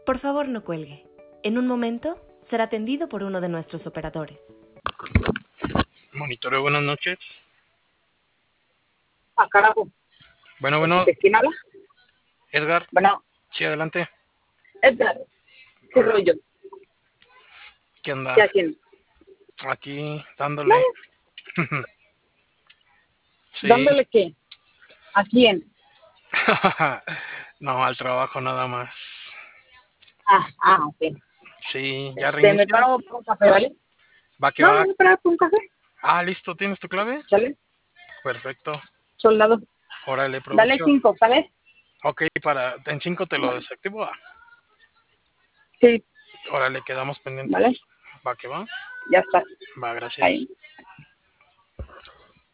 Por favor, no cuelgue. En un momento será atendido por uno de nuestros operadores. Monitoreo, buenas noches. Ah, carajo. Bueno, ¿De quién habla? Edgar. Bueno, Sí, adelante. Edgar. ¿Qué Hola. rollo? ¿Qué onda? ¿Qué haciendo? Aquí, dándole. Sí. ¿Dándole qué? ¿A quién? No, al trabajo nada más. Ok. Sí, ya Me reinicia. paro por un café, ¿vale? Va que No, va. me paro por un café. Listo, ¿tienes tu clave? ¿Sale? Perfecto. Soldado. Órale, Dale provecho. 5, ¿sale? Ok, en 5 te lo desactivo. Sí, Órale, quedamos pendientes. ¿vale? Va que va. Ya está. Va, gracias. Ahí.